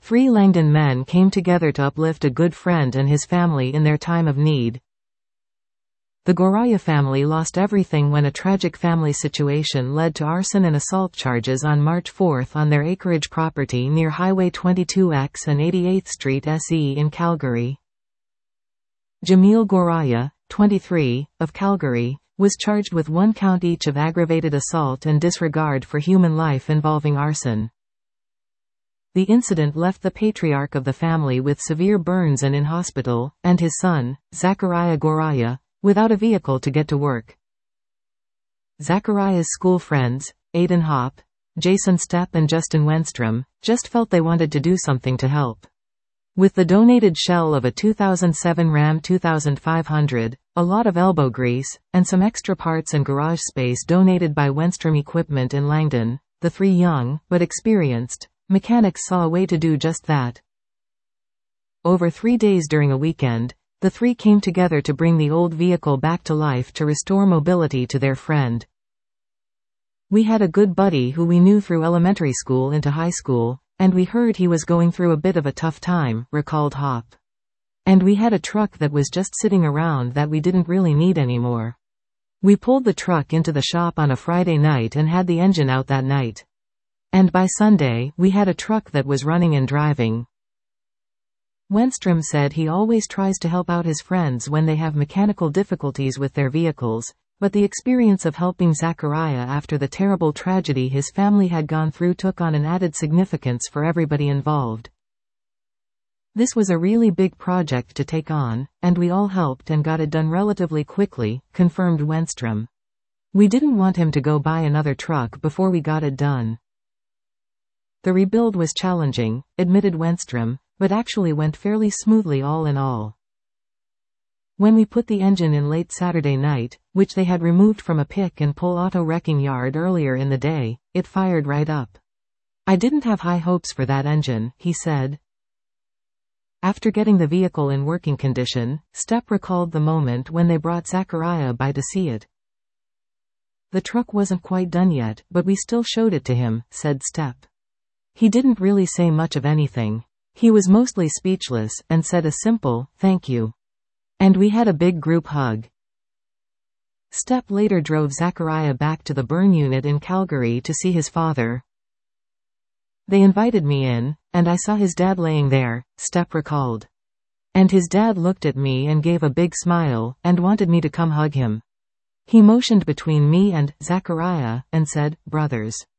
Three Langdon men came together to uplift a good friend and his family in their time of need. The Goraya family lost everything when a tragic family situation led to arson and assault charges on March 4 on their acreage property near Highway 22X and 88th Street SE in Calgary. Jamil Goraya, 23, of Calgary, was charged with 1 count each of aggravated assault and disregard for human life involving arson. The incident left the patriarch of the family with severe burns and in hospital, and his son, Zachariah Goraya, without a vehicle to get to work. Zachariah's school friends, Aidan Hopp, Jason Stepp and Justin Wenstrom, just felt they wanted to do something to help. With the donated shell of a 2007 Ram 2500, a lot of elbow grease, and some extra parts and garage space donated by Wenstrom Equipment in Langdon, the 3 young, but experienced, mechanics saw a way to do just that. Over 3 days during a weekend, the 3 came together to bring the old vehicle back to life to restore mobility to their friend. We had a good buddy who we knew through elementary school into high school, and we heard he was going through a bit of a tough time, recalled Hopp. And we had a truck that was just sitting around that we didn't really need anymore. We pulled the truck into the shop on a Friday night and had the engine out that night. And by Sunday, we had a truck that was running and driving. Wenstrom said he always tries to help out his friends when they have mechanical difficulties with their vehicles, but the experience of helping Zachariah after the terrible tragedy his family had gone through took on an added significance for everybody involved. This was a really big project to take on, and we all helped and got it done relatively quickly, confirmed Wenstrom. We didn't want him to go buy another truck before we got it done. The rebuild was challenging, admitted Wenstrom, but actually went fairly smoothly all in all. When we put the engine in late Saturday night, which they had removed from a pick and pull auto wrecking yard earlier in the day, it fired right up. I didn't have high hopes for that engine, he said. After getting the vehicle in working condition, Stepp recalled the moment when they brought Zachariah by to see it. The truck wasn't quite done yet, but we still showed it to him, said Stepp. He didn't really say much of anything. He was mostly speechless, and said a simple, thank you. And we had a big group hug. Stepp later drove Zachariah back to the burn unit in Calgary to see his father. They invited me in, and I saw his dad laying there, Stepp recalled. And his dad looked at me and gave a big smile, and wanted me to come hug him. He motioned between me and Zachariah, and said, brothers.